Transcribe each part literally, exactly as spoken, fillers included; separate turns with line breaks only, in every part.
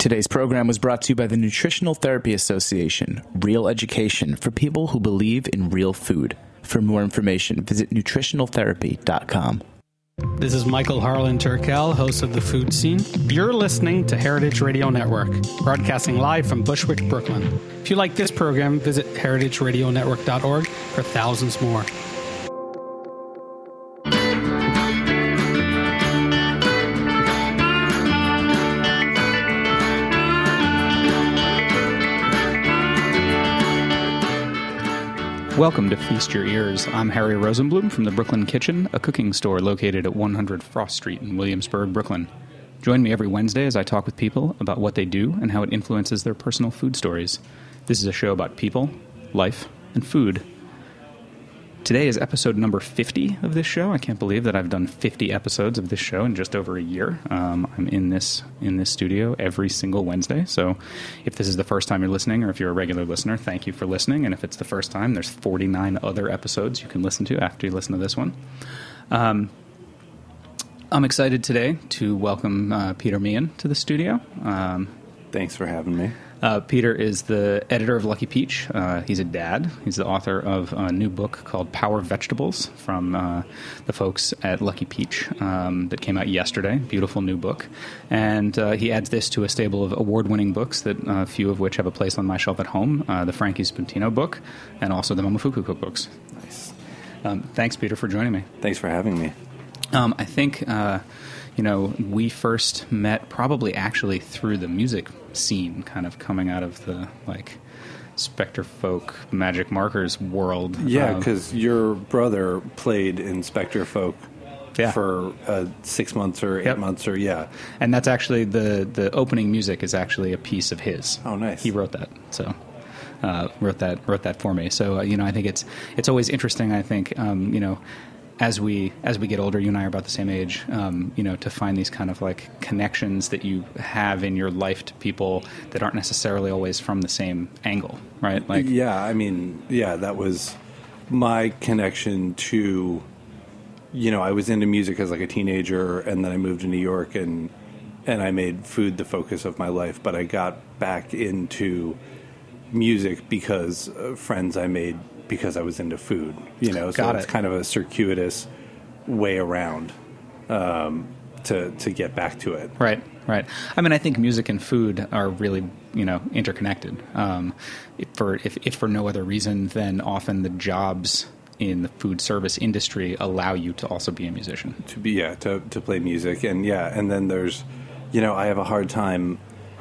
Today's program was brought to you by the Nutritional Therapy Association, real education for people who believe in real food. For more information, visit nutritional therapy dot com.
This is Michael Harlan Turkel, host of The Food Scene. You're listening to Heritage Radio Network, broadcasting live from Bushwick, Brooklyn. If you like this program, visit heritage radio network dot org for thousands more. Welcome to Feast Your Ears. I'm Harry Rosenblum from the Brooklyn Kitchen, a cooking store located at one hundred Frost Street in Williamsburg, Brooklyn. Join me every Wednesday as I talk with people about what they do and how it influences their personal food stories. This is a show about people, life, and food. Today is episode number fifty of this show. I can't believe that I've done fifty episodes of this show in just over a year. Um, I'm in this in this studio every single Wednesday. So if this is the first time you're listening, or if you're a regular listener, thank you for listening. And if it's the first time, there's forty-nine other episodes you can listen to after you listen to this one. Um, I'm excited today to welcome uh, Peter Meehan to the studio. Um,
Thanks for having me.
Uh, Peter is the editor of Lucky Peach. Uh, he's a dad. He's the author of a new book called Power Vegetables from uh, the folks at Lucky Peach um, that came out yesterday. Beautiful new book. And uh, he adds this to a stable of award-winning books, that a uh, few of which have a place on my shelf at home, uh, the Frankie Spuntino book, and also the Momofuku cookbooks.
Nice.
Um, thanks, Peter, for joining me.
Thanks for having me.
Um, I think... Uh, You know, we first met probably actually through the music scene, kind of coming out of the, like, Spectre Folk, Magic Markers world.
Yeah,
um,
because your brother played in Spectre Folk
yeah.
for uh, six months or eight
yep.
months or, yeah.
And that's actually, the, the opening music is actually a piece of his.
Oh, nice.
He wrote that, so... Uh, wrote that wrote that for me. So, uh, you know, I think it's it's always interesting, I think, um, you know, as we as we get older, you and I are about the same age, um, you know, to find these kind of like connections that you have in your life to people that aren't necessarily always from the same angle, right? Like,
yeah, I mean, yeah, that was my connection to, you know, I was into music as like a teenager, and then I moved to New York, and and I made food the focus of my life, but I got back into music because of friends I made because I was into food, you know, so
Got
it's
it.
kind of a circuitous way around um, to to get back to it.
Right, right. I mean, I think music and food are really, you know, interconnected. Um, if for if, if for no other reason than often the jobs in the food service industry allow you to also be a musician.
To be yeah, to to play music, and yeah, and then there's, you know, I have a hard time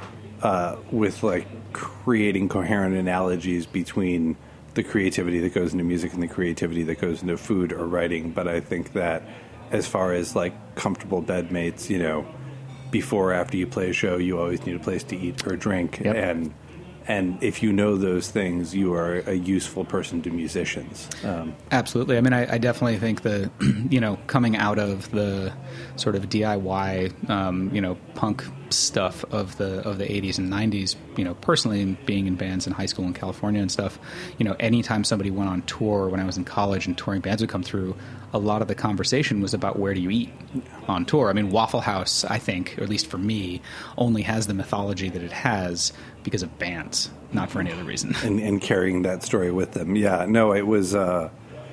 uh, with like creating coherent analogies between the creativity that goes into music and the creativity that goes into food or writing. But I think that as far as like comfortable bedmates, you know, before or after you play a show, you always need a place to eat or drink.
Yep.
And and if you know those things, you are a useful person to musicians. Um,
Absolutely. I mean, I, I definitely think the, you know, coming out of the sort of D I Y, um, you know, punk stuff of the of the eighties and nineties, you know, personally being in bands in high school in California and stuff, you know, anytime somebody went on tour when I was in college and touring bands would come through, a lot of the conversation was about where do you eat on tour. I mean, Waffle House, I think, or at least for me, only has the mythology that it has because of bands, not for any other reason.
and, and carrying that story with them. Yeah, no, it was, uh,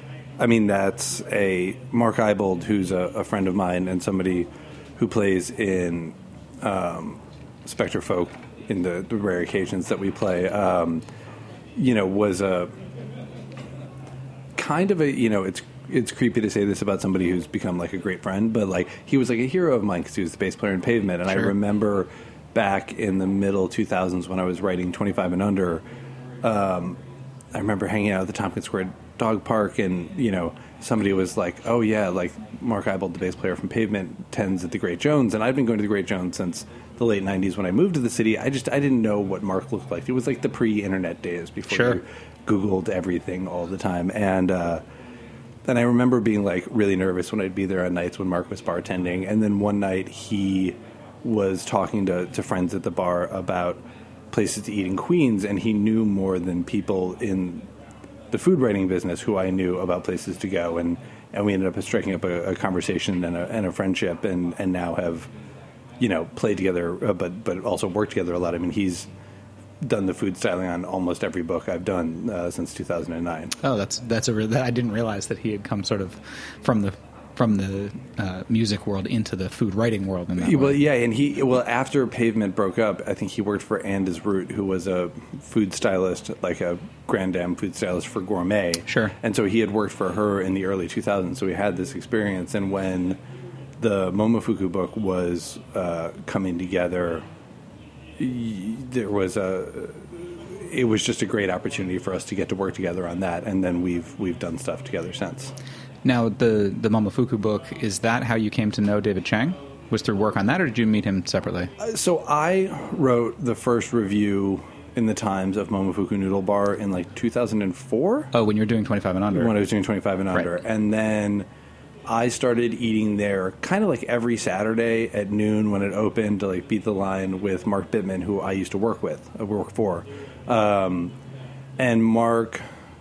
I mean, that's a, Mark Eibold, who's a, a friend of mine and somebody who plays in um, Spectre Folk in the, the rare occasions that we play, um, you know, was a kind of a, you know, it's it's creepy to say this about somebody who's become like a great friend, but like he was like a hero of mine because he was the bass player in Pavement. And
Sure.
I remember back in the middle two thousands when I was writing twenty-five and under, um, I remember hanging out at the Tompkins Square Dog Park, and, you know, somebody was like, oh, yeah, like Mark Eibold, the bass player from Pavement, tends at the Great Jones. And I'd been going to the Great Jones since the late nineties when I moved to the city. I just, I didn't know what Mark looked like. It was like the pre-internet days before
Sure.
you Googled everything all the time. And, uh, and I remember being like really nervous when I'd be there on nights when Mark was bartending. And then one night he was talking to, to friends at the bar about places to eat in Queens, and he knew more than people in the food writing business who I knew about places to go, and, and we ended up striking up a, a conversation and a, and a friendship, and, and now have you know, played together, uh, but but also worked together a lot. I mean, he's done the food styling on almost every book I've done uh, since two thousand nine.
Oh, that's that's a. Re- that, I didn't realize that he had come sort of from the from the uh, music world into the food writing world. In that
well,
way.
yeah, and he well after Pavement broke up, I think he worked for Anders Root, who was a food stylist, like a Grand Dame food stylist for Gourmet.
Sure.
And so he had worked for her in the early two thousands, so he had this experience. And when the Momofuku book was uh, coming together, there was a. It was just a great opportunity for us to get to work together on that, and then we've we've done stuff together since.
Now, the the Momofuku book, is that how you came to know David Chang? Was through work on that, or did you meet him separately?
Uh, so I wrote the first review in the Times of Momofuku Noodle Bar in like two thousand four.
Oh, when you were doing twenty-five and under.
When I was doing twenty-five and under.
Right.
And then I started eating there kind of like every Saturday at noon when it opened to like beat the line with Mark Bittman, who I used to work with, uh, work for. Um, and Mark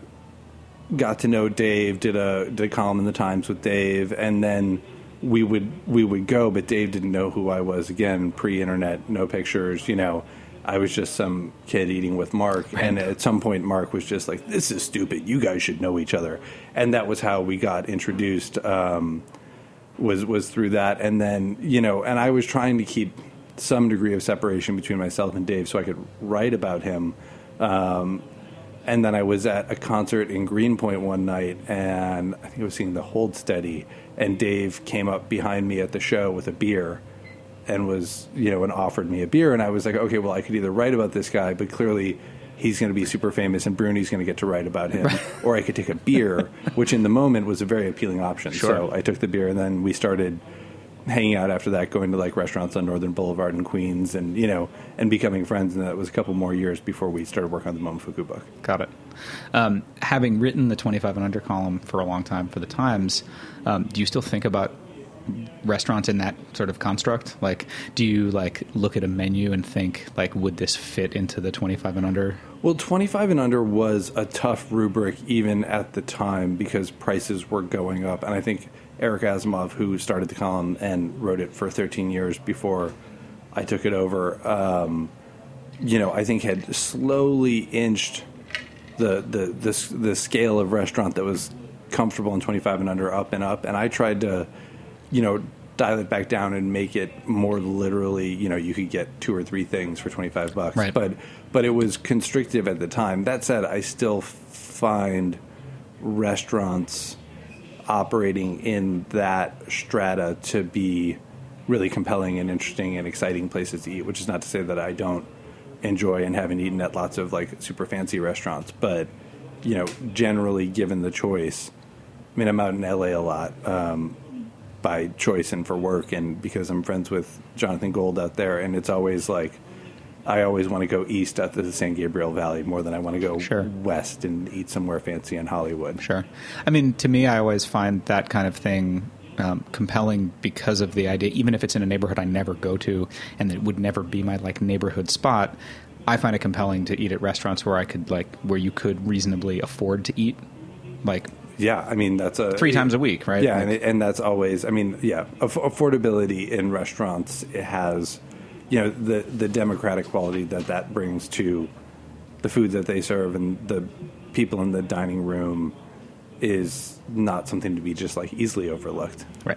got to know Dave, did a did a column in the Times with Dave, and then we would we would go, but Dave didn't know who I was. Again, pre-internet, no pictures, you know. I was just some kid eating with Mark, and at some point Mark was just like, "This is stupid. You guys should know each other." And that was how we got introduced. Um, was was through that, and then you know, and I was trying to keep some degree of separation between myself and Dave so I could write about him. Um, and then I was at a concert in Greenpoint one night, and I think I was seeing the Hold Steady, and Dave came up behind me at the show with a beer and was, you know, and offered me a beer. And I was like, okay, well, I could either write about this guy, but clearly he's going to be super famous and Bruni's going to get to write about him, or I could take a beer, which in the moment was a very appealing option.
Sure.
So I took the beer, and then we started hanging out after that, going to like restaurants on Northern Boulevard in Queens, and you know, and becoming friends. And that was a couple more years before we started working on the Momofuku book.
Got it. Um, having written the twenty-five and under column for a long time for the Times, um, do you still think about restaurants in that sort of construct? Like, do you like look at a menu and think like, would this fit into the twenty-five and under?
Well, twenty-five and under was a tough rubric even at the time because prices were going up, and I think Eric Asimov, who started the column and wrote it for thirteen years before I took it over, um, you know, I think had slowly inched the, the the the scale of restaurant that was comfortable in twenty-five and under up and up. And I tried to, you know, dial it back down and make it more literally, you know, you could get two or three things for twenty-five bucks.
Right.
But but it was constrictive at the time. That said, I still find restaurants operating in that strata to be really compelling and interesting and exciting places to eat, which is not to say that I don't enjoy and haven't eaten at lots of like super fancy restaurants, but you know, generally given the choice, I mean, I'm out in L A a lot um, by choice and for work, and because I'm friends with Jonathan Gold out there, and it's always like I always want to go east out to the San Gabriel Valley more than I want to go
Sure.
west and eat somewhere fancy in Hollywood.
Sure. I mean, to me, I always find that kind of thing um, compelling because of the idea, even if it's in a neighborhood I never go to and it would never be my like neighborhood spot, I find it compelling to eat at restaurants where I could like where you could reasonably afford to eat, like
Yeah, I mean that's a
three times a week, right?
Yeah,
Like,
and, it, and that's always. I mean, yeah, aff- affordability in restaurants it has, you know, the the democratic quality that that brings to the food that they serve and the people in the dining room is not something to be just like easily overlooked.
Right.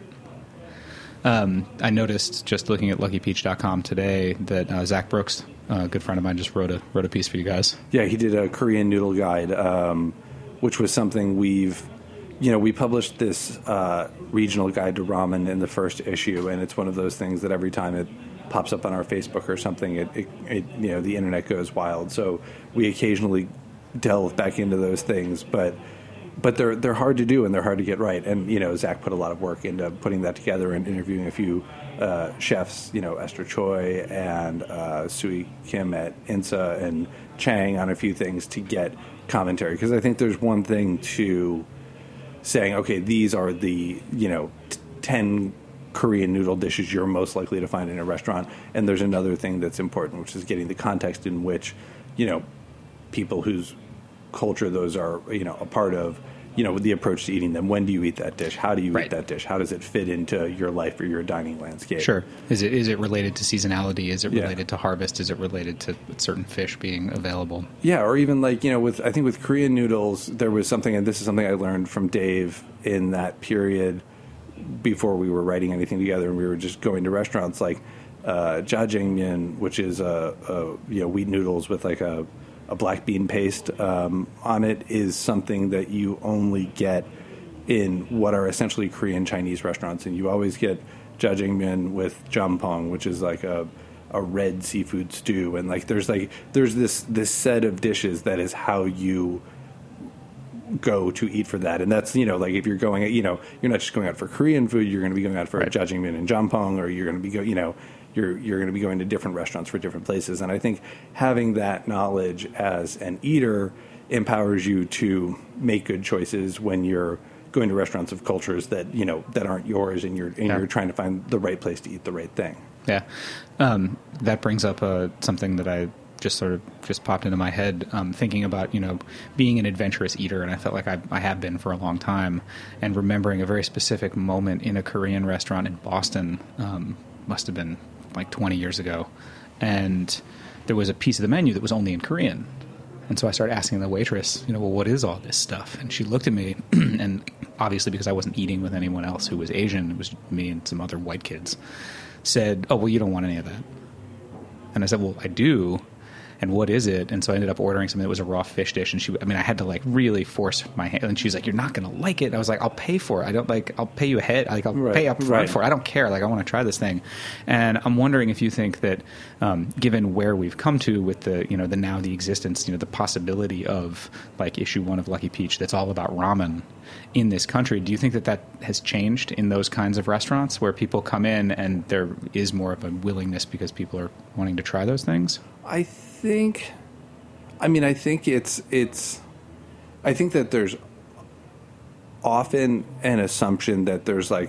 Um, I noticed just looking at lucky peach dot com today that uh, Zach Brooks, a good friend of mine, just wrote a wrote a piece for you guys.
Yeah, he did a Korean noodle guide, um, which was something we've, you know, we published this uh, regional guide to ramen in the first issue, and it's one of those things that every time it pops up on our Facebook or something, it, it, it you know, the internet goes wild. So we occasionally delve back into those things, but but they're they're hard to do and they're hard to get right. And you know, Zach put a lot of work into putting that together and interviewing a few uh, chefs, you know, Esther Choi and uh, Sui Kim at Insa and Chang on a few things to get commentary, because I think there's one thing to saying, okay, these are the, you know, t- ten Korean noodle dishes you're most likely to find in a restaurant, and there's another thing that's important, which is getting the context in which, you know, people whose culture those are, you know, a part of you know, the approach to eating them. When do you eat that dish? How do you
Right.
eat that dish? How does it fit into your life or your dining landscape?
Sure. Is it is it related to seasonality? Is it
Yeah.
related to harvest? Is it related to certain fish being available?
Yeah, or even like, you know, with I think with Korean noodles, there was something, and this is something I learned from Dave in that period before we were writing anything together, and we were just going to restaurants like uh, jjajangmyeon, which is a, a you know wheat noodles with like a, a black bean paste um, on it, is something that you only get in what are essentially Korean Chinese restaurants, and you always get jjajangmyeon with jampong, which is like a a red seafood stew, and like there's like there's this this set of dishes that is how you go to eat for that. And that's, you know, like if you're going, you know, you're not just going out for Korean food, you're going to be going out for
Right.
jjajangmyeon and jampong, or you're going to be go, you know, you're you're going to be going to different restaurants for different places. And I think having that knowledge as an eater empowers you to make good choices when you're going to restaurants of cultures that, you know, that aren't yours, and you're and
Yeah.
you're trying to find the right place to eat the right thing.
Yeah. Um, that brings up uh, something that I just sort of just popped into my head, um, thinking about, you know, being an adventurous eater, and I felt like I, I have been for a long time, and remembering a very specific moment in a Korean restaurant in Boston, um, must have been like twenty years ago, and there was a piece of the menu that was only in Korean. And so I started asking the waitress, you know, well, what is all this stuff? And she looked at me, and obviously because I wasn't eating with anyone else who was Asian, it was me and some other white kids, said, oh, well, you don't want any of that. And I said, well, I do. And what is it? And so I ended up ordering something that was a raw fish dish. And she, I mean, I had to like really force my hand. And she was like, you're not going to like it. And I was like, I'll pay for it. I don't like, I'll pay you ahead. Like, I'll
Right,
pay up front
right.
for it. I don't care. Like, I want to try this thing. And I'm wondering if you think that, um, given where we've come to with the, you know, the now the existence, you know, the possibility of like issue one of Lucky Peach that's all about ramen in this country, do you think that that has changed in those kinds of restaurants where people come in and there is more of a willingness because people are wanting to try those things?
I think, I mean, I think it's, it's, I think that there's often an assumption that there's like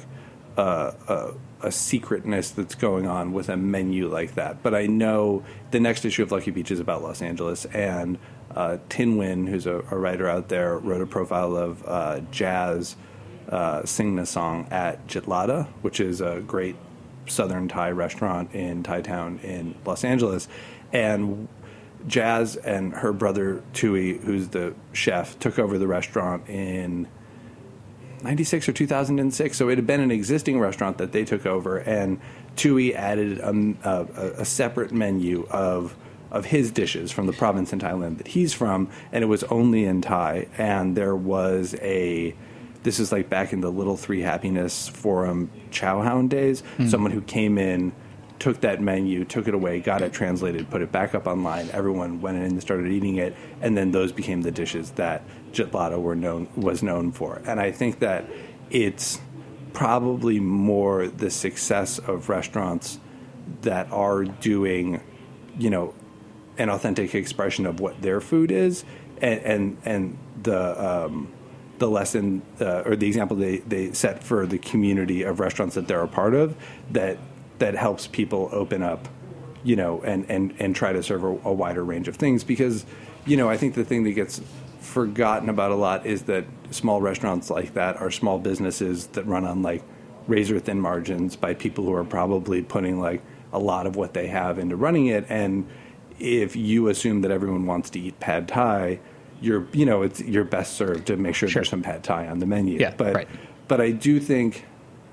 a, a, a secretness that's going on with a menu like that. But I know the next issue of Lucky Peach is about Los Angeles, and uh, Tin Win, who's a, a writer out there, wrote a profile of uh, Jazz uh, Sing the Song at Jitlada, which is a great Southern Thai restaurant in Thai Town in Los Angeles. And Jazz and her brother Tui, who's the chef, took over the restaurant in ninety-six or two thousand six. So it had been an existing restaurant that they took over, and Tui added a, a, a separate menu of of his dishes from the province in Thailand that he's from, and it was only in Thai. And there was a, this is like back in the Little Three Happiness Forum Chowhound days, mm. someone who came in, took that menu, took it away, got it translated, put it back up online. Everyone went in and started eating it, and then those became the dishes that Jitlada were known was known for. And I think that it's probably more the success of restaurants that are doing, you know, an authentic expression of what their food is, and and, and the um, the lesson uh, or the example they, they set for the community of restaurants that they're a part of, that that helps people open up, you know, and, and, and try to serve a, a wider range of things. Because, you know, I think the thing that gets forgotten about a lot is that small restaurants like that are small businesses that run on like razor thin margins by people who are probably putting like a lot of what they have into running it. And if you assume that everyone wants to eat pad thai, you're, you know, it's you're best served to make sure
Sure.
there's some pad thai on the menu.
Yeah,
but
right.
but I do think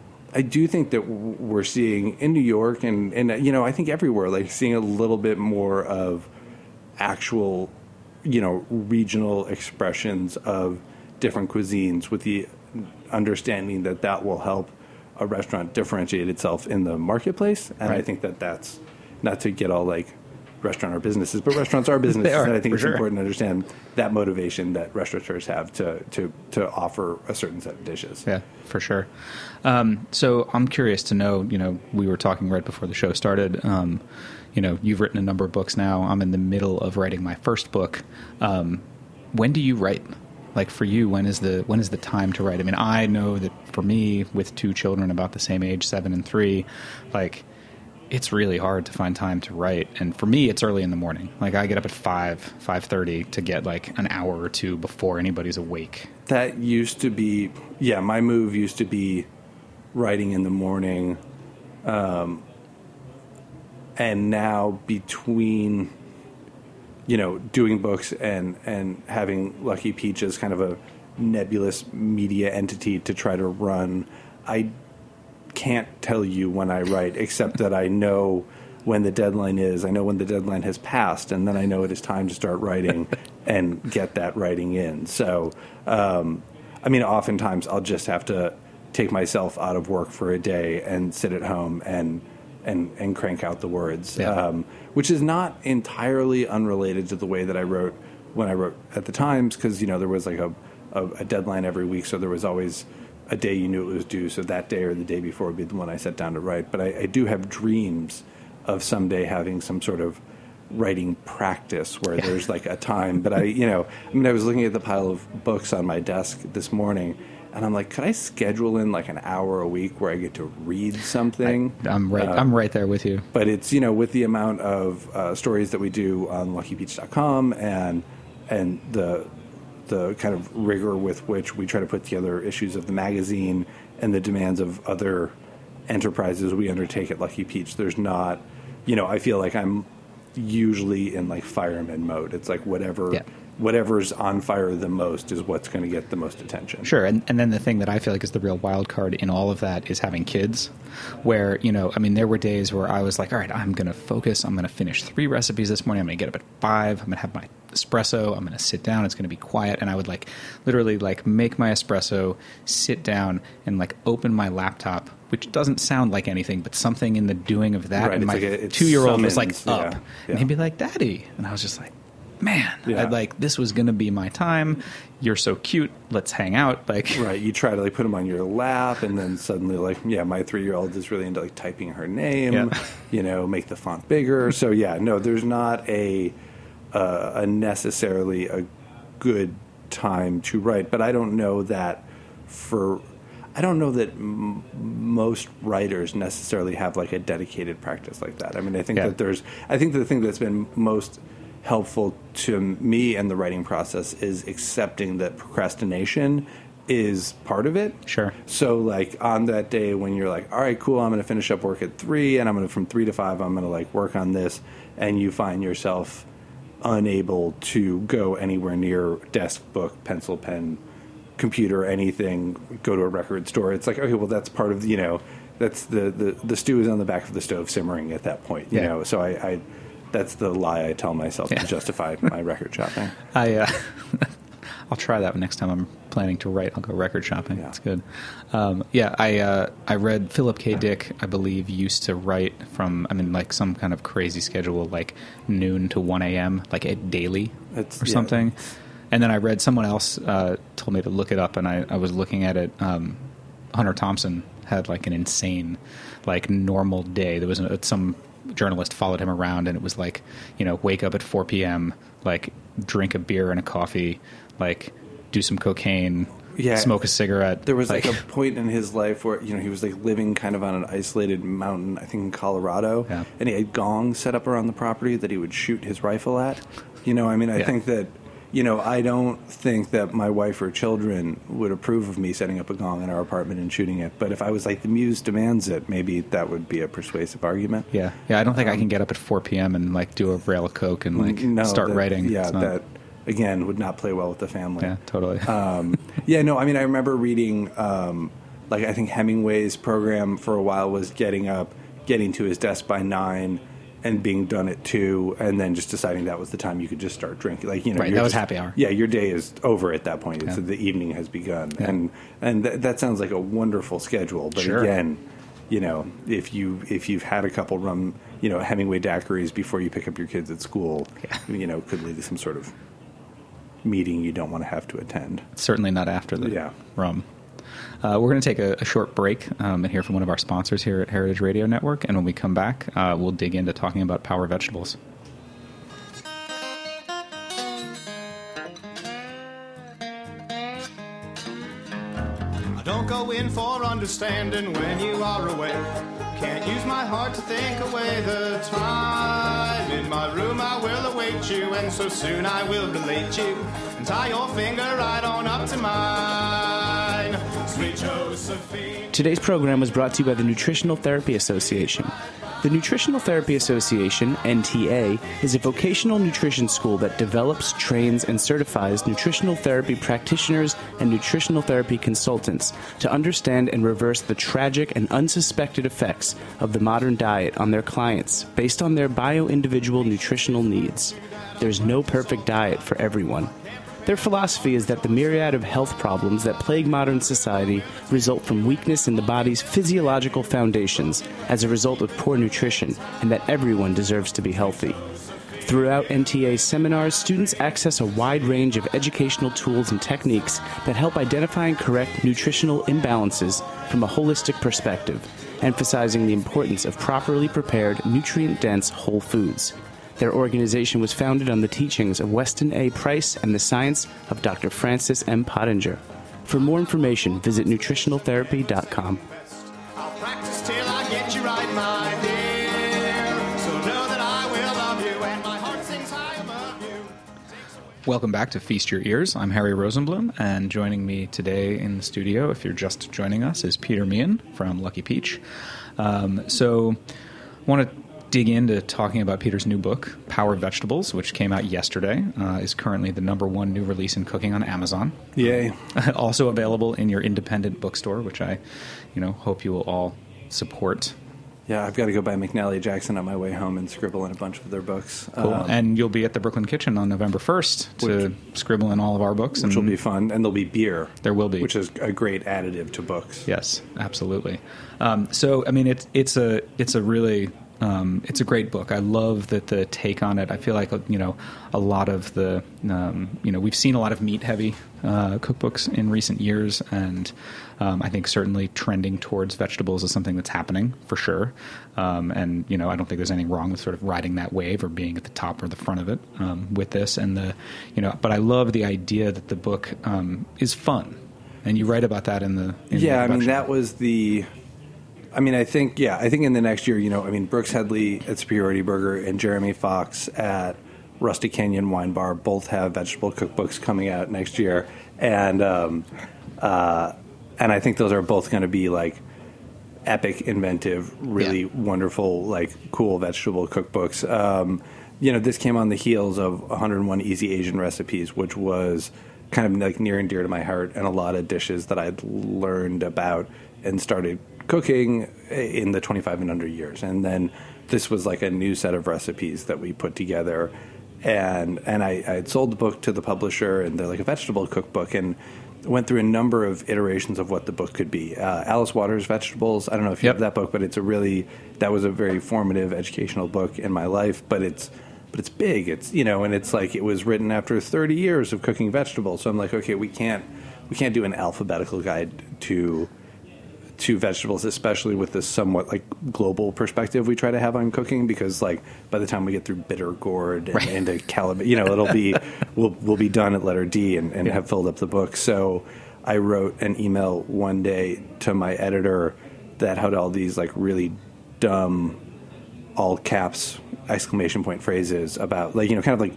I do think that we're seeing in New York and, and, you know, I think everywhere, like seeing a little bit more of actual, you know, regional expressions of different cuisines, with the understanding that that will help a restaurant differentiate itself in the marketplace. And
Right.
I think that that's, not to get all like restaurant are businesses, but restaurants are businesses.
They are,
and I think
for
it's
sure.
important to understand that motivation that restaurateurs have to, to, to offer a certain set of dishes.
Yeah, for sure. Um, so I'm curious to know, you know, we were talking right before the show started, um, you know, you've written a number of books now. I'm in the middle of writing my first book. Um, when do you write? Like for you, when is the when is the time to write? I mean, I know that for me, with two children about the same age, seven and three, like it's really hard to find time to write. And for me, it's early in the morning. Like I get up at five, five thirty to get like an hour or two before anybody's awake.
That used to be, yeah, my move used to be writing in the morning. Um, and now between, you know, doing books and, and having Lucky Peach as kind of a nebulous media entity to try to run, I can't tell you when I write, except that I know when the deadline is. I know when the deadline has passed, and then I know it is time to start writing and get that writing in. So, um, I mean, oftentimes I'll just have to take myself out of work for a day and sit at home and and, and crank out the words,
yeah.
um, which is not entirely unrelated to the way that I wrote when I wrote at the Times, because, you know, there was like a, a, a deadline every week, so there was always a day you knew it was due, so that day or the day before would be the one I sat down to write. But I, I do have dreams of someday having some sort of writing practice where yeah. there's like a time. But I, you know, I mean, I was looking at the pile of books on my desk this morning, and I'm like, could I schedule in like an hour a week where I get to read something?
I, I'm right.
Uh,
I'm right there with you.
But it's, you know, with the amount of uh, stories that we do on lucky peach dot com and and the the kind of rigor with which we try to put together issues of the magazine and the demands of other enterprises we undertake at Lucky Peach, there's not, you know, I feel like I'm usually in like fireman mode. It's like whatever,
yeah.
whatever's on fire the most is what's going to get the most attention.
Sure. And, and then the thing that I feel like is the real wild card in all of that is having kids where, you know, I mean, there were days where I was like, all right, I'm going to focus. I'm going to finish three recipes this morning. I'm going to get up at five. I'm going to have my espresso. I'm going to sit down. It's going to be quiet. And I would like literally like make my espresso, sit down and like open my laptop, which doesn't sound like anything, but something in the doing of that.
Right,
and my
like a,
two-year-old was like
summons,
up
yeah, yeah.
and he'd be like, Daddy. And I was just like, man,
yeah.
I'd like, this was going to be my time. You're so cute. Let's hang out. Like,
right. You try to like put them on your lap and then suddenly like, yeah, my three-year-old is really into like typing her name,
yeah.
you know, make the font bigger. So yeah, no, there's not a, uh, a necessarily a good time to write, but I don't know that for, I don't know that m- most writers necessarily have like a dedicated practice like that. I mean, I think
yeah.
that there's, I think the thing that's been most helpful to me and the writing process is accepting that procrastination is part of it.
Sure.
So like on that day when you're like, all right, cool, I'm going to finish up work at three and I'm going to, from three to five, I'm going to like work on this. And you find yourself unable to go anywhere near desk, book, pencil, pen, computer, anything, go to a record store. It's like, okay, well, that's part of, you know, that's the, the, the stew is on the back of the stove simmering at that point, you
yeah.
know? So I, I, that's the lie I tell myself
yeah.
to justify my record shopping.
I, uh, I'll try that next time I'm planning to write. I'll go record shopping.
Yeah.
That's good. Um, yeah, I uh, I read Philip K. Dick, I believe, used to write from, I mean, like some kind of crazy schedule, like noon to one a.m., like at daily
It's,
or
yeah.
something. And then I read someone else uh, told me to look it up, and I, I was looking at it. Um, Hunter Thompson had like an insane, like normal day. There was a, some journalist followed him around, and it was like, you know, wake up at four p.m., like drink a beer and a coffee, like do some cocaine,
yeah.
smoke a cigarette.
There was like,
like
a point in his life where, you know, he was like living kind of on an isolated mountain, I think in Colorado,
yeah.
and he had gongs set up around the property that he would shoot his rifle at. You know, I mean, I
yeah.
think that, you know, I don't think that my wife or children would approve of me setting up a gong in our apartment and shooting it. But if I was like, the muse demands it, maybe that would be a persuasive argument.
Yeah, yeah. I don't think
um,
I can get up at four p.m. and like do a rail of coke and like
no,
start
that,
writing.
Yeah,
It's not-
that again would not play well with the family.
Yeah, totally.
um, yeah, no, I mean, I remember reading, um, like, I think Hemingway's program for a while was getting up, getting to his desk by nine, and being done at two, and then just deciding that was the time you could just start drinking. Like, you know,
Right,
you're
that was
just-
happy hour.
Yeah, your day is over at that point. It's
Yeah.
the evening has begun,
Yeah.
and and th- that sounds like a wonderful schedule. But
Sure.
again, you know, if you if you've had a couple rum, you know, Hemingway daiquiris before you pick up your kids at school,
Yeah.
you know, could lead to some sort of meeting you don't want to have to attend.
Certainly not after the
Yeah.
rum. Uh, we're going to take a, a short break um, and hear from one of our sponsors here at Heritage Radio Network. And when we come back, uh, we'll dig into talking about Power Vegetables.
Don't go in for understanding when you are away. can't use my heart to think away the time. In my room I will await you, and so soon I will relate you, and tie your finger right on up to mine. Sweet Josephine.
Today's program was brought to you by the Nutritional Therapy Association. The Nutritional Therapy Association, N T A, is a vocational nutrition school that develops, trains, and certifies nutritional therapy practitioners and nutritional therapy consultants to understand and reverse the tragic and unsuspected effects of the modern diet on their clients based on their bio-individual nutritional needs. There's no perfect diet for everyone. Their philosophy is that the myriad of health problems that plague modern society result from weakness in the body's physiological foundations as a result of poor nutrition, and that everyone deserves to be healthy. Throughout N T A's seminars, students access a wide range of educational tools and techniques that help identify and correct nutritional imbalances from a holistic perspective, emphasizing the importance of properly prepared, nutrient-dense whole foods. Their organization was founded on the teachings of Weston A. Price and the science of Doctor Francis M. Pottinger. For more information, visit nutritional therapy dot com.
I'll practice till I get you right, my dear. So know that I will love you, and my heart sings high above you.
Welcome back to Feast Your Ears. I'm Harry Rosenblum, and joining me today in the studio, if you're just joining us, is Peter Meehan from Lucky Peach. Um, so I want to dig into talking about Peter's new book, Power Vegetables, which came out yesterday, uh, is currently the number one new release in cooking on Amazon.
Yay.
Um, also available in your independent bookstore, which I, you know, hope you will all support.
Yeah, I've got to go by McNally Jackson on my way home and scribble in a bunch of their books.
Cool.
Um,
And you'll be at the Brooklyn Kitchen on November first to
which,
scribble in all of our books.
Which
and
will be fun. And there'll be beer.
There will be.
Which is a great additive to books.
Yes, absolutely. Um, so, I mean, it's it's a it's a really... Um, it's a great book. I love that the take on it. I feel like, you know, a lot of the, um, you know, we've seen a lot of meat-heavy uh, cookbooks in recent years, and um, I think certainly trending towards vegetables is something that's happening for sure. Um, and, you know, I don't think there's anything wrong with sort of riding that wave or being at the top or the front of it um, with this. And the, you know, but I love the idea that the book um, is fun, and you write about that in the in
yeah.
the
I mean, that was the. I mean, I think, yeah, I think in the next year, you know, I mean, Brooks Headley at Superiority Burger and Jeremy Fox at Rusty Canyon Wine Bar both have vegetable cookbooks coming out next year. And, um, uh, and I think those are both going to be like epic, inventive, really yeah. wonderful, like cool vegetable cookbooks. Um, you know, this came on the heels of one hundred one Easy Asian Recipes, which was kind of like near and dear to my heart, and a lot of dishes that I'd learned about and started cooking in the twenty-five and under years. And then this was like a new set of recipes that we put together. And and I, I had sold the book to the publisher, and they're like a vegetable cookbook, and went through a number of iterations of what the book could be. Uh, Alice Waters' Vegetables, I don't know if you
yep.
have that book, but it's a really, that was a very formative educational book in my life, but it's but it's big. It's, you know, and it's like it was written after thirty years of cooking vegetables. So I'm like, okay, we can't we can't do an alphabetical guide to to vegetables, especially with this somewhat like global perspective we try to have on cooking, because like by the time we get through bitter gourd and
right.
into calamari, you know, it'll be we'll we'll be done at letter D and, and
yeah.
have filled up the book. So I wrote an email one day to my editor that had all these like really dumb all caps exclamation point phrases about, like, you know, kind of like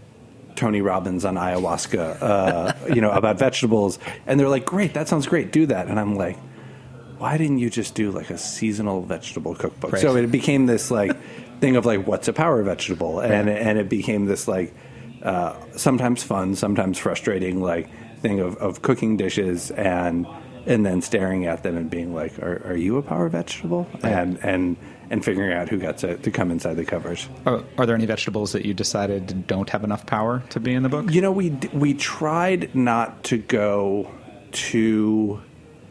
Tony Robbins on ayahuasca, uh, you know, about vegetables. And they're like, great, that sounds great, do that. And I'm like, why didn't you just do like a seasonal vegetable cookbook?
Right.
So it became this like thing of like, what's a power vegetable? And, and it became this like uh, sometimes fun, sometimes frustrating like thing of, of cooking dishes and and then staring at them and being like, are, are you a power vegetable?
Right.
And and and figuring out who got to, to come inside the covers.
Are, are there any vegetables that you decided don't have enough power to be in the book?
You know, we we tried not to go too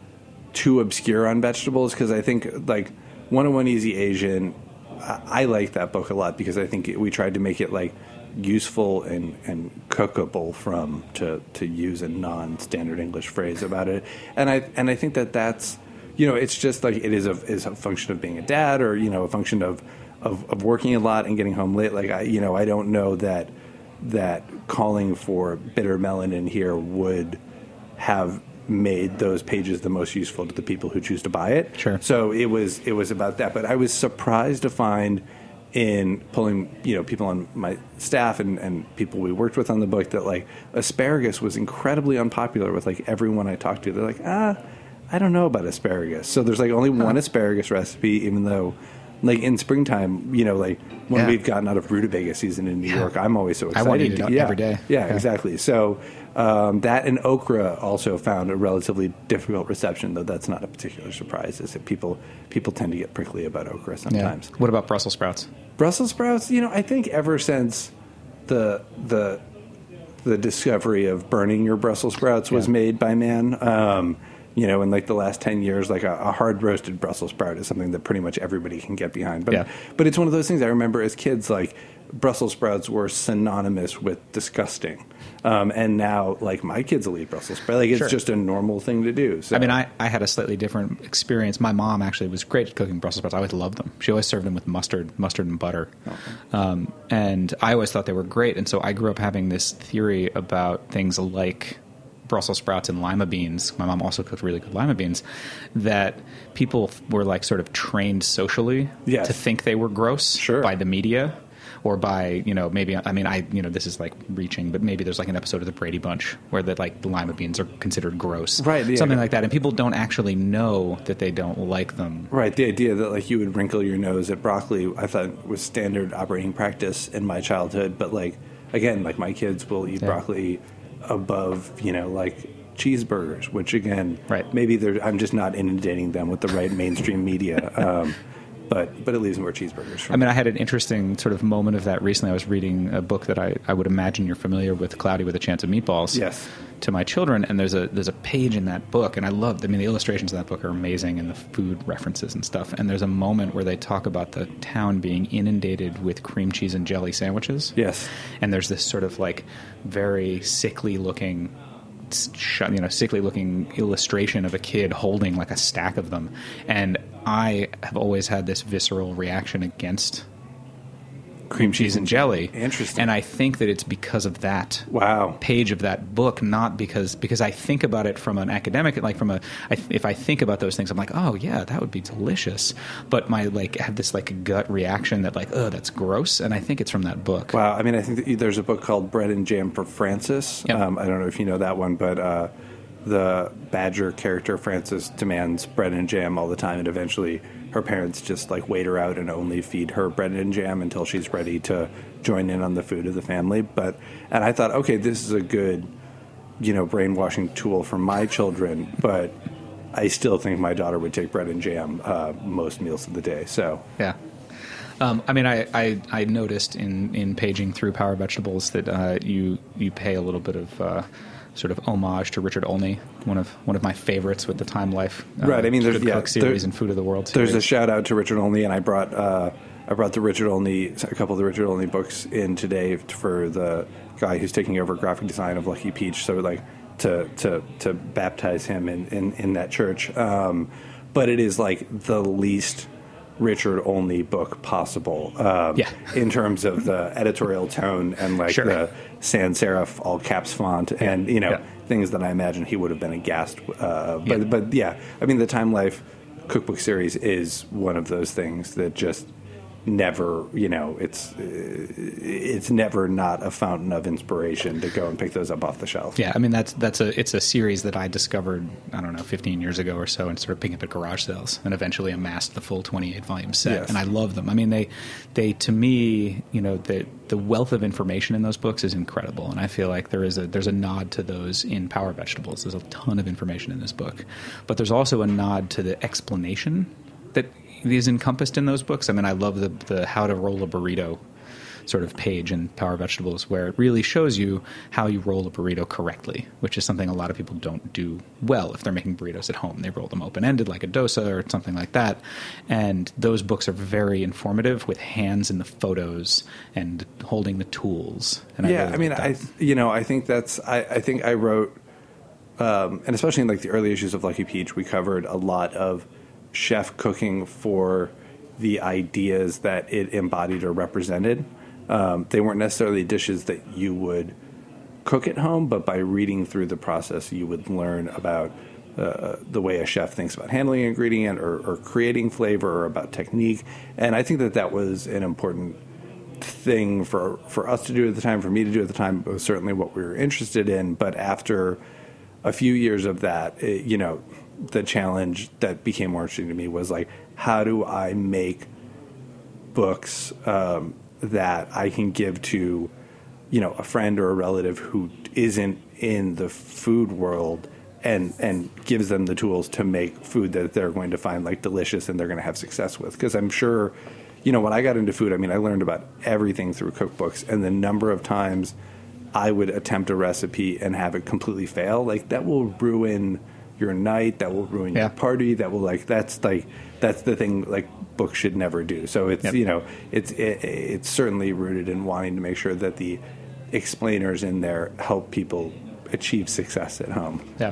too obscure on vegetables, because I think like one oh one Easy Asian, I, I like that book a lot because I think it, we tried to make it like useful and, and cookable, from to, to use a non-standard English phrase about it. And I and I think that that's, you know, it's just like it is a is a function of being a dad, or, you know, a function of, of, of working a lot and getting home late. Like, I, you know, I don't know that that calling for bitter melon in here would have made those pages the most useful to the people who choose to buy it.
Sure.
So it was it was about that. But I was surprised to find in pulling, you know, people on my staff and, and people we worked with on the book that, like, asparagus was incredibly unpopular with, like, everyone I talked to. They're like, ah, I don't know about asparagus. So there's, like, only one huh. asparagus recipe, even though, like, in springtime, you know, like, when
yeah.
we've gotten out of rutabaga season in New
yeah.
York, I'm always so excited.
I want to eat it
yeah.
every day.
Yeah,
yeah.
exactly. So um, that and okra also found a relatively difficult reception, though that's not a particular surprise, is that people, people tend to get prickly about okra sometimes.
Yeah. What about Brussels sprouts?
Brussels sprouts, you know, I think ever since the the the discovery of burning your Brussels sprouts was
yeah.
made by man, um, you know, in like the last ten years, like a, a hard roasted Brussels sprout is something that pretty much everybody can get behind. But
yeah.
but it's one of those things I remember as kids, like Brussels sprouts were synonymous with disgusting. Um, and now, like, my kids will eat Brussels sprouts. Like, it's
sure.
just a normal thing to do. So.
I mean, I, I had a slightly different experience. My mom actually was great at cooking Brussels sprouts. I always loved them. She always served them with mustard, mustard and butter. Okay. Um, and I always thought they were great. And so I grew up having this theory about things like Brussels sprouts and lima beans. My mom also cooked really good lima beans. That people were, like, sort of trained socially
yes.
to think they were gross
sure.
by the media. Or by, you know, maybe, I mean, I, you know, this is like reaching, but maybe there's like an episode of the Brady Bunch where the, like, the lima beans are considered gross.
Right. Yeah,
Something
yeah.
like that. And people don't actually know that they don't like them.
Right. The idea that, like, you would wrinkle your nose at broccoli, I thought was standard operating practice in my childhood. But, like, again, like, my kids will eat yeah. broccoli above, you know, like, cheeseburgers, which, again,
right.
maybe they're, I'm just not inundating them with the right mainstream media. Um But but it leaves more cheeseburgers. From
I mean, I had an interesting sort of moment of that recently. I was reading a book that I, I would imagine you're familiar with, Cloudy with a Chance of Meatballs.
Yes.
To my children, and there's a there's a page in that book, and I love. I mean, the illustrations in that book are amazing, and the food references and stuff. And there's a moment where they talk about the town being inundated with cream cheese and jelly sandwiches.
Yes.
And there's this sort of like very sickly looking. You know, sickly looking illustration of a kid holding like a stack of them, and I have always had this visceral reaction against cream cheese and jelly.
Interesting.
And I think that it's because of that
wow.
page of that book, not because because I think about it from an academic, like from a I, if I think about those things, I'm like, oh yeah, that would be delicious. But my like I have this like gut reaction that like, oh, that's gross, and I think it's from that book.
Wow. I mean, I think that there's a book called Bread and Jam for Francis.
Yep.
Um, I don't know if you know that one, but uh, the Badger character Francis demands bread and jam all the time, and eventually her parents just like wait her out and only feed her bread and jam until she's ready to join in on the food of the family. But and I thought, okay, this is a good, you know, brainwashing tool for my children, but I still think my daughter would take bread and jam uh, most meals of the day. So
yeah. Um, I mean, I, I, I noticed in, in paging through Power Vegetables that uh, you you pay a little bit of uh, sort of homage to Richard Olney, one of one of my favorites with the Time Life uh,
right. I mean, there's
Good
yeah,
Cook series
there,
and Food of the World series.
There's a shout out to Richard Olney, and I brought uh, I brought the Richard Olney a couple of the Richard Olney books in today for the guy who's taking over graphic design of Lucky Peach. So like to to to baptize him in in, in that church. Um, but it is like the least Richard Olney book possible um,
yeah.
in terms of the editorial tone and like
sure.
the sans serif all caps font
yeah.
and you know
yeah.
things that I imagine he would have been aghast. Uh, but
yeah.
but yeah, I mean the Time Life cookbook series is one of those things that just never, you know, it's it's never not a fountain of inspiration to go and pick those up off the shelf.
Yeah, I mean that's that's a it's a series that I discovered I don't know fifteen years ago or so, and started picking up at garage sales, and eventually amassed the full twenty-eight volume set.
Yes.
And I love them. I mean they they to me, you know, the the wealth of information in those books is incredible, and I feel like there is a there's a nod to those in Power Vegetables. There's a ton of information in this book, but there's also a nod to the explanation that is encompassed in those books. I mean, I love the the how to roll a burrito sort of page in Power Vegetables, where it really shows you how you roll a burrito correctly, which is something a lot of people don't do well if they're making burritos at home. They roll them open-ended like a dosa or something like that. And those books are very informative with hands in the photos and holding the tools. And
yeah,
I, really
I mean, I you know, I think that's I, I think I wrote, um, and especially in like the early issues of Lucky Peach, we covered a lot of chef cooking for the ideas that it embodied or represented. Um, they weren't necessarily dishes that you would cook at home, but by reading through the process, you would learn about uh, the way a chef thinks about handling an ingredient or, or creating flavor or about technique. And I think that that was an important thing for for us to do at the time, for me to do at the time. It was certainly what we were interested in. But after a few years of that, it, you know, the challenge that became more interesting to me was like, how do I make books um, that I can give to, you know, a friend or a relative who isn't in the food world, and and gives them the tools to make food that they're going to find like delicious and they're going to have success with. Because I'm sure, you know, when I got into food, I mean, I learned about everything through cookbooks, and the number of times I would attempt a recipe and have it completely fail, like that will ruin your night, that will ruin
yeah.
your party, that will like that's like that's the thing like books should never do. So it's yep. you know it's it, it's certainly rooted in wanting to make sure that the explainers in there help people achieve success at home.
Yeah.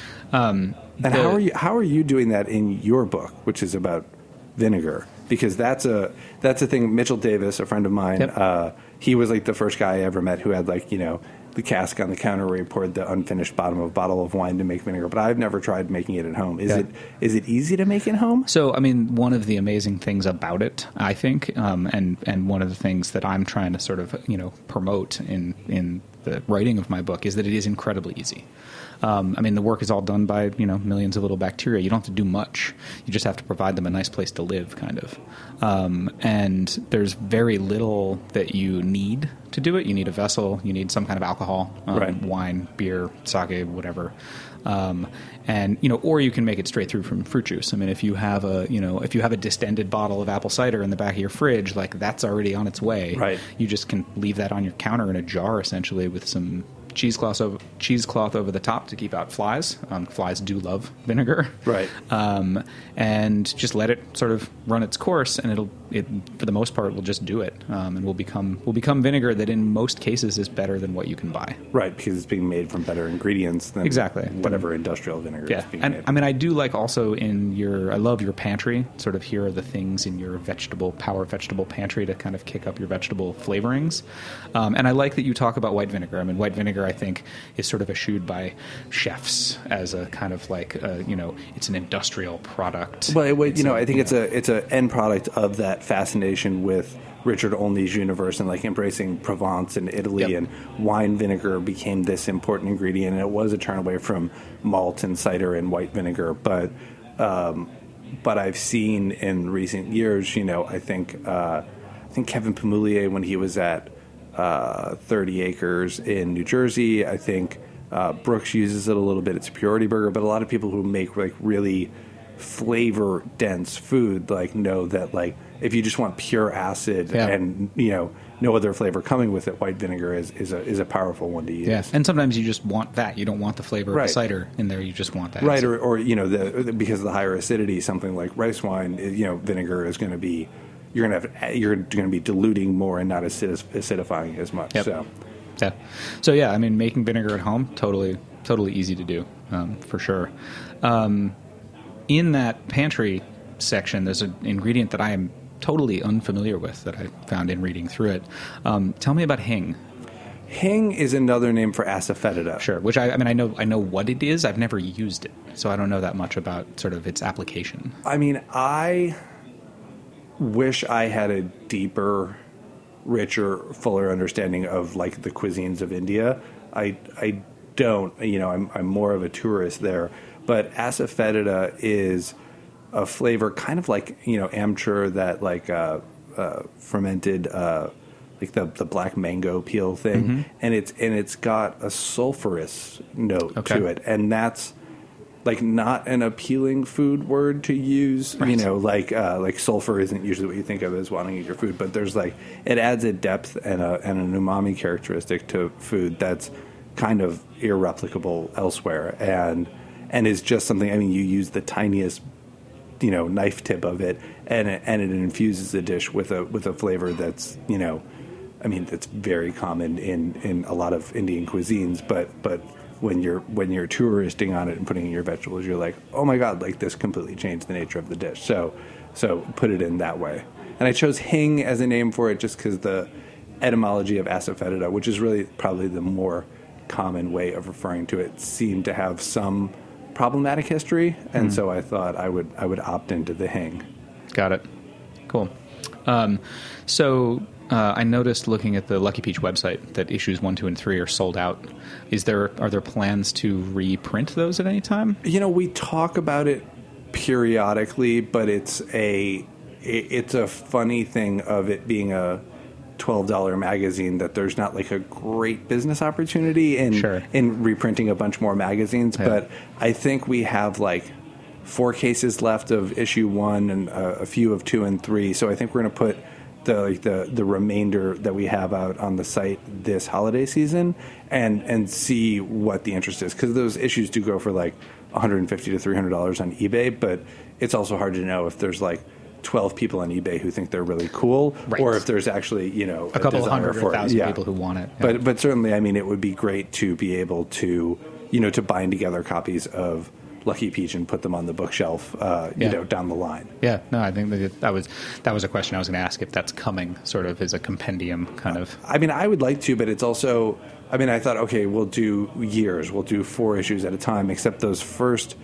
Um,
and
the,
how are you how are you doing that in your book, which is about vinegar? Because that's a that's a thing. Mitchell Davis, a friend of mine,
yep.
uh, he was like the first guy I ever met who had like, you know, the cask on the counter where he poured the unfinished bottom of a bottle of wine to make vinegar. But I've never tried making it at home. Is
yeah.
it is it easy to make at home?
So, I mean, one of the amazing things about it, I think, um, and and one of the things that I'm trying to sort of, you know, promote in in the writing of my book is that it is incredibly easy. Um, I mean, the work is all done by, you know, millions of little bacteria. You don't have to do much. You just have to provide them a nice place to live, kind of. Um, and there's very little that you need to do it. You need a vessel. You need some kind of alcohol, um,
right.
wine, beer, sake, whatever. Um, and, you know, or you can make it straight through from fruit juice. I mean, if you have a, you know, if you have a distended bottle of apple cider in the back of your fridge, like that's already on its way.
Right.
You just can leave that on your counter in a jar, essentially, with some cheesecloth over, cheesecloth over the top to keep out flies. Um, flies do love vinegar.
Right.
Um, and just let it sort of run its course, and it'll, it, for the most part, will just do it, um, and will become will become vinegar that in most cases is better than what you can buy.
Right, because it's being made from better ingredients than
exactly
whatever industrial vinegar
yeah.
is being
and,
made.
I mean, I do like also in your, I love your pantry, sort of here are the things in your vegetable, power vegetable pantry to kind of kick up your vegetable flavorings. Um, and I like that you talk about white vinegar. I mean, white vinegar, I think, is sort of eschewed by chefs as a kind of like, a, you know, it's an industrial product.
Well, it,
it's
you know,
a,
I think
you
it's
know,
a it's an end product of that fascination with Richard Olney's universe and like embracing Provence and Italy,
yep.
and wine vinegar became this important ingredient, and it was a turn away from malt and cider and white vinegar. But um, but I've seen in recent years, you know, I think uh, I think Kevin Pamoulier, when he was at uh, thirty acres in New Jersey, I think uh, Brooks uses it a little bit. It's a Purity Burger, but a lot of people who make like really flavor dense food like know that like if you just want pure acid
yeah.
and you know no other flavor coming with it, white vinegar is, is a is a powerful one to use.
Yeah, and sometimes you just want that. You don't want the flavor
right.
of the cider in there. You just want that.
Right, or, or you know the because of the higher acidity, something like rice wine, you know, vinegar is going to be you're going to have you're going to be diluting more and not acid, acidifying as much.
Yep.
So
yeah, so yeah, I mean, making vinegar at home totally totally easy to do um, for sure. Um, In that pantry section, there's an ingredient that I am totally unfamiliar with that I found in reading through it. Um, tell me about hing.
Hing is another name for asafoetida.
Sure, which I, I mean, I know I know what it is. I've never used it, so I don't know that much about sort of its application.
I mean, I wish I had a deeper, richer, fuller understanding of like the cuisines of India. I I don't. You know, I'm I'm more of a tourist there. But asafoetida is a flavor kind of like, you know, amchur, that like uh, uh, fermented, uh, like the the black mango peel thing, mm-hmm. and it's and it's got a sulfurous note
okay.
to it, and that's like not an appealing food word to use. Right. You know, like uh, like sulfur isn't usually what you think of as wanting to eat your food, but there's like it adds a depth and a and an umami characteristic to food that's kind of irreplicable elsewhere, and. And is just something. I mean, you use the tiniest, you know, knife tip of it, and it, and it infuses the dish with a with a flavor that's, you know, I mean, that's very common in, in a lot of Indian cuisines. But but when you're when you're touristing on it and putting in your vegetables, you're like, oh my god, like this completely changed the nature of the dish. So so put it in that way. And I chose hing as a name for it just because the etymology of asafoetida, which is really probably the more common way of referring to it seemed to have some problematic history, and mm. so I thought I would I would opt into the Hing.
Got it. Cool. Um, so uh, I noticed looking at the Lucky Peach website that issues one, two, and three are sold out. Is there are there plans to reprint those at any time?
You know, we talk about it periodically, but it's a it's a funny thing of it being a twelve dollars magazine that there's not like a great business opportunity in
sure.
in reprinting a bunch more magazines. Yeah. But I think we have like four cases left of issue one and a, a few of two and three. So I think we're going to put the like the the remainder that we have out on the site this holiday season and and see what the interest is, because those issues do go for like one hundred fifty to three hundred dollars on eBay, but it's also hard to know if there's like twelve people on eBay who think they're really cool,
right.
or if there's actually, you know,
a, a couple hundred or thousand
yeah.
people who want it. Yeah.
But but certainly, I mean, it would be great to be able to, you know, to bind together copies of Lucky Peach and put them on the bookshelf, uh, you
yeah.
know, down the line.
Yeah, no, I think that, that was that was a question I was going to ask, if that's coming sort of as a compendium kind of.
I mean, I would like to, but it's also, I mean, I thought, okay, we'll do years, we'll do four issues at a time, except those first.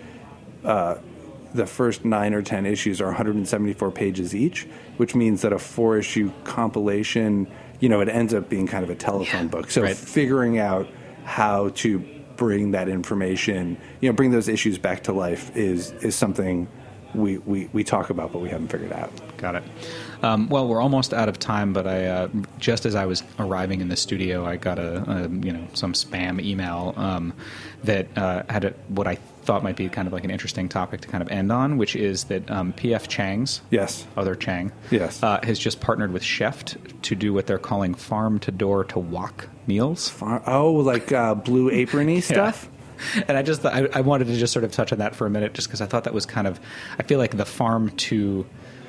Uh, the first nine or ten issues are one hundred seventy-four pages each, which means that a four-issue compilation, you know, it ends up being kind of a telephone
yeah,
book. So
right.
figuring out how to bring that information, you know, bring those issues back to life is is something we, we, we talk about, but we haven't figured out.
Got it. Um, well, we're almost out of time, but I uh, just as I was arriving in the studio, I got a, a you know some spam email um, that uh, had a, what I thought might be kind of like an interesting topic to kind of end on, which is that um, P F Chang's,
yes,
other Chang,
yes,
uh, has just partnered with Chef to do what they're calling farm to door to wok meals.
Far, oh, like uh, Blue Apron-y stuff.
Yeah. And I just I, I wanted to just sort of touch on that for a minute, just because I thought that was kind of, I feel like the farm to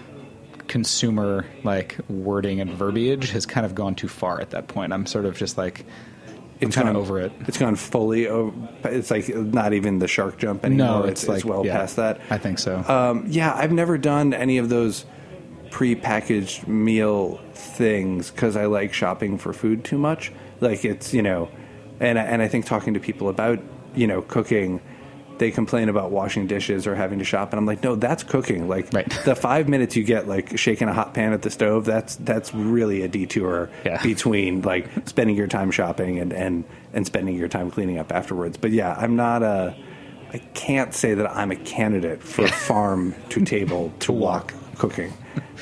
consumer like wording and verbiage has kind of gone too far at that point. I'm sort of just like, I'm kind of over it.
It's gone fully over. It's like not even the shark jump anymore.
No, it's,
it's,
like,
it's well
yeah,
past that.
I think so.
Um, yeah, I've never done any of those pre-packaged meal things because I like shopping for food too much. Like it's, you know, and and I think talking to people about, you know, cooking, they complain about washing dishes or having to shop, and I'm like, no, that's cooking. Like
right.
the five minutes you get like shaking a hot pan at the stove, that's that's really a detour
yeah.
between like spending your time shopping and, and, and spending your time cleaning up afterwards. But yeah, I'm not a, I can't say that I'm a candidate for
yeah.
farm to table to wok cooking.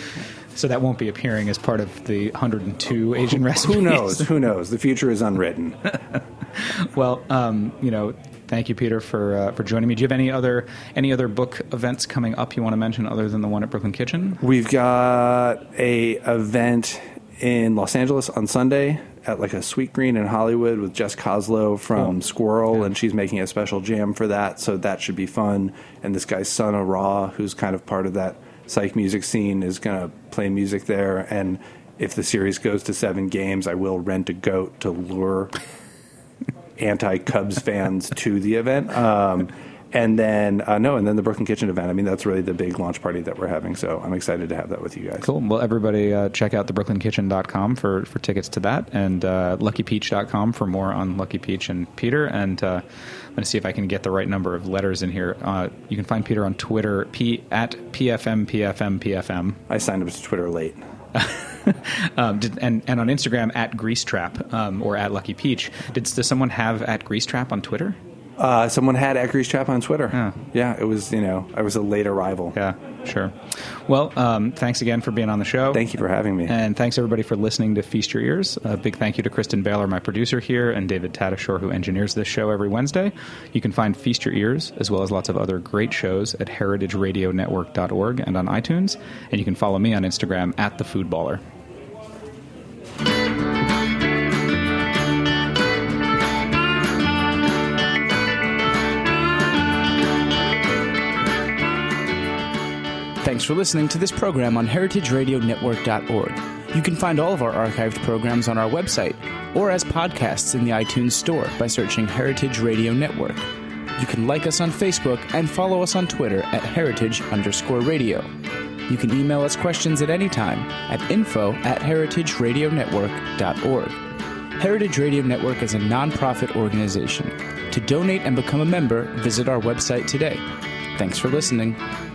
So that won't be appearing as part of the one hundred two Asian recipes.
Who knows? Who knows? The future is unwritten.
Well, um, you know, thank you, Peter, for uh, for joining me. Do you have any other any other book events coming up you want to mention other than the one at Brooklyn Kitchen?
We've got a event in Los Angeles on Sunday at like a Sweet Green in Hollywood with Jess Coslow from oh. Squirrel, yeah. and she's making a special jam for that, so that should be fun. And this guy, Son of Ra, who's kind of part of that psych music scene, is going to play music there. And if the series goes to seven games, I will rent a goat to lure anti-Cubs fans to the event. Um, and then, uh, no, and then the Brooklyn Kitchen event. I mean, that's really the big launch party that we're having, so I'm excited to have that with you guys.
Cool. Well, everybody uh, check out the brooklyn kitchen dot com for, for tickets to that, and uh, lucky peach dot com for more on Lucky Peach and Peter. And uh, I'm going to see if I can get the right number of letters in here. Uh, you can find Peter on Twitter, P, at P F M P F M P F M.
I signed up to Twitter late.
um, did, and, and on Instagram, at Greasetrap, um, or at Lucky Peach. Did, does someone have at Greasetrap on Twitter?
Uh, someone had at Greasetrap on Twitter.
Yeah.
yeah, it was, you know, I was a late arrival.
Yeah, sure. Well, um, thanks again for being on the show.
Thank you for having me.
And thanks, everybody, for listening to Feast Your Ears. A big thank you to Kristen Baylor, my producer here, and David Tadashore, who engineers this show every Wednesday. You can find Feast Your Ears, as well as lots of other great shows, at heritage radio network dot org and on iTunes. And you can follow me on Instagram, at The Food Baller.
Thanks for listening to this program on heritage radio network dot org. You can find all of our archived programs on our website or as podcasts in the iTunes Store by searching Heritage Radio Network. You can like us on Facebook and follow us on Twitter at heritage underscore radio. You can email us questions at any time at info at heritage radio network dot org. Heritage Radio Network is a nonprofit organization. To donate and become a member, visit our website today. Thanks for listening.